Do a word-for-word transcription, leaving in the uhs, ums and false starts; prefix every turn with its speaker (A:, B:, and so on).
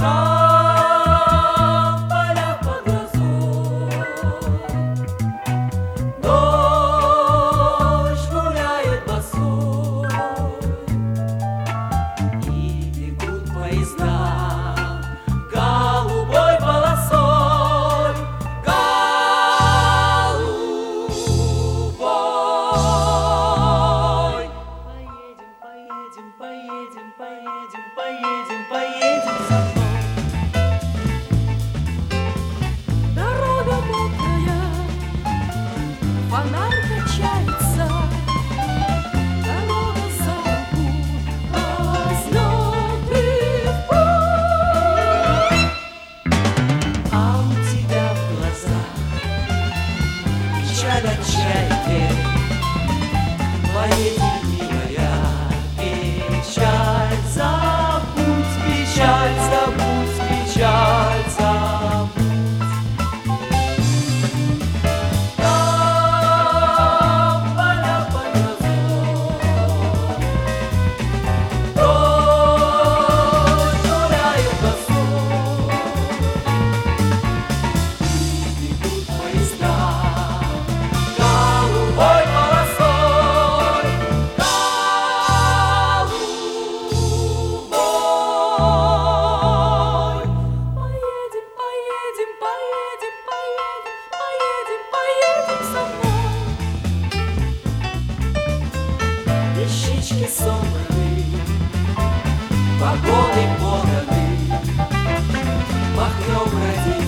A: Там в полях под грозой дождь гуляет босой, и бегут поезда голубой полосой, голубой. Поедем, поедем, поедем, поедем, поедем со мной. Дорога мокрая, фонарь качается, дорога за руку возьмет в путь. А у тебя в глазах печаль отчаяния, поедем, милая, печаль забудь, печаль забудь, печаль забудь. Там поля под грозой дождь гуляет босой, и бегут поезда голубой полосой, голубой. Поедем, поедем, поедем, поедем, поедем, поедем со мной. Вещички собраны, вагоны поданы, махнем родим.